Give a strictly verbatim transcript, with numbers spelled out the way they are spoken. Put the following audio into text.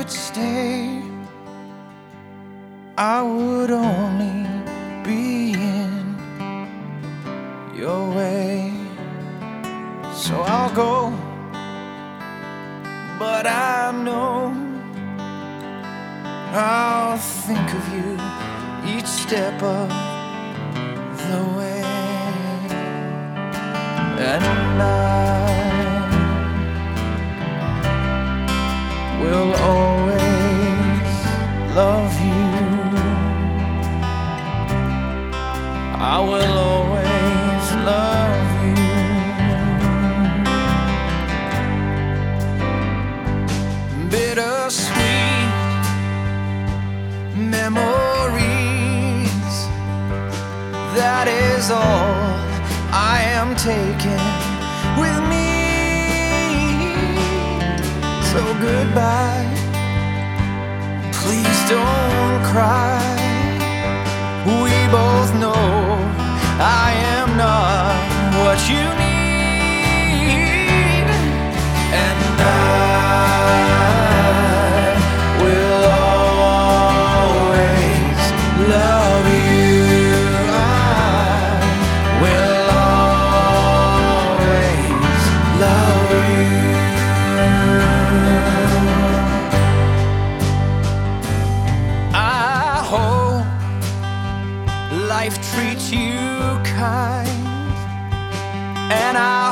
could stay, I would only be in your way. So I'll go, but I know I'll think of you each step of the way. And I will always love you. I will always love you. Bittersweet memories, that is all I am taking with me. So goodbye, please don't cry. We both know I am not what you need, and I will always love you. I will always love you. I hope life treats you kind, and I